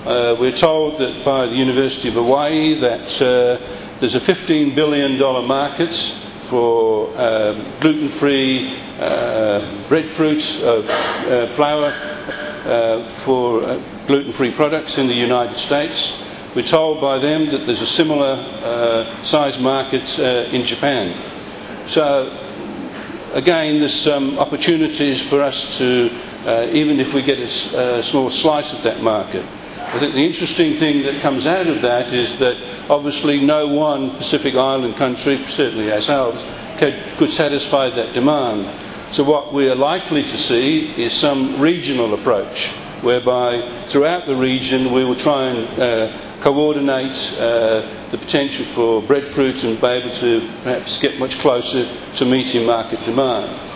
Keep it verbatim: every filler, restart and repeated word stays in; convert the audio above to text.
Uh, we're told that by the University of Hawaii that uh, there's a fifteen billion dollars market for um, gluten-free uh, breadfruit, uh, uh, flour uh, for uh, gluten-free products in the United States. We're told by them that there's a similar uh, size market uh, in Japan. So again, there's some opportunities for us to, uh, even if we get a, a small slice of that market. I think the interesting thing that comes out of that is that obviously no one Pacific Island country, certainly ourselves, could, could satisfy that demand. So what we are likely to see is some regional approach, whereby throughout the region we will try and uh, coordinate uh, the potential for breadfruit and be able to perhaps get much closer to meeting market demand.